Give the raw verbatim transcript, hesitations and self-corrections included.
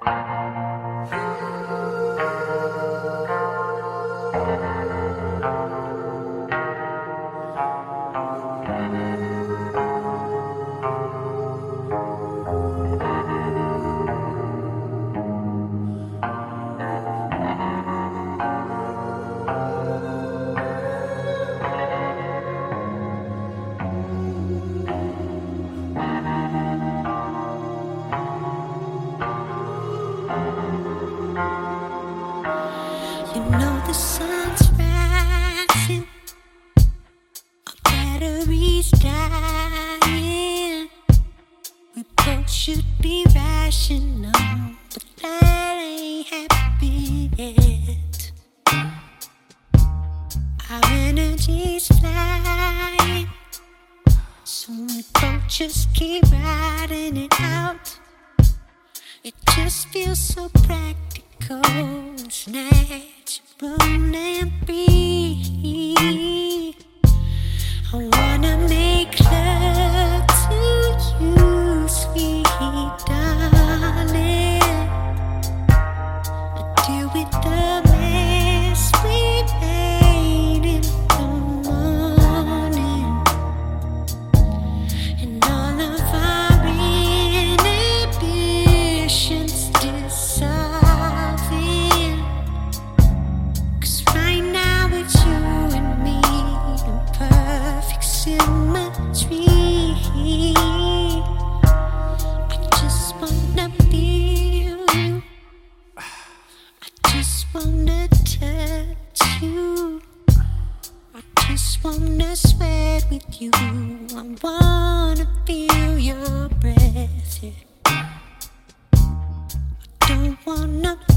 You know the sun's rising, our battery's dying. We both should be rational, but that ain't happening yet. Our energy's flying, so we both just keep riding it out. It just feels so practical, it's natural and free. I wanna make love to you, sweet darling. I deal with the mess we made in the morning, and all of our inhibitions dissolving. 'Cause right now it's you and me in perfect symmetry. I just wanna feel you, I just wanna touch you, I just wanna sweat with you. I wanna feel your breath, yeah. I don't wanna